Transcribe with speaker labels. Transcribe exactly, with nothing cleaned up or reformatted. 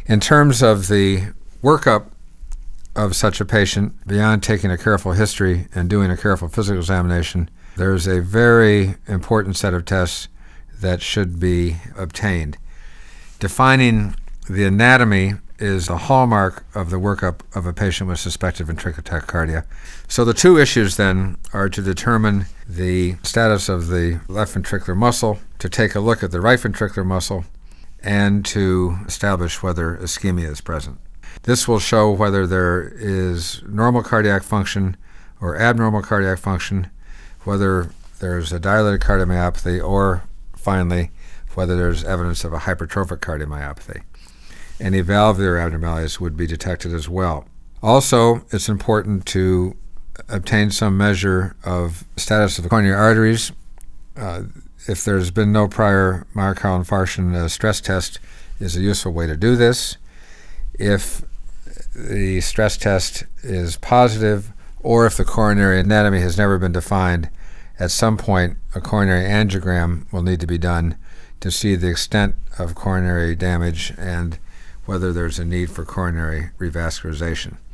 Speaker 1: In terms of the workup of such a patient, beyond taking a careful history and doing a careful physical examination, there's a very important set of tests that should be obtained. Defining the anatomy is a hallmark of the workup of a patient with suspected ventricular tachycardia. So the two issues then are to determine the status of the left ventricular muscle, to take a look at the right ventricular muscle, and to establish whether ischemia is present. This will show whether there is normal cardiac function or abnormal cardiac function, whether there's a dilated cardiomyopathy, or finally, whether there's evidence of a hypertrophic cardiomyopathy. Any valvular abnormalities would be detected as well. Also, it's important to obtain some measure of status of the coronary arteries. Uh, if there's been no prior myocardial infarction, a stress test is a useful way to do this. If the stress test is positive, or if the coronary anatomy has never been defined, at some point a coronary angiogram will need to be done to see the extent of coronary damage and whether there's a need for coronary revascularization.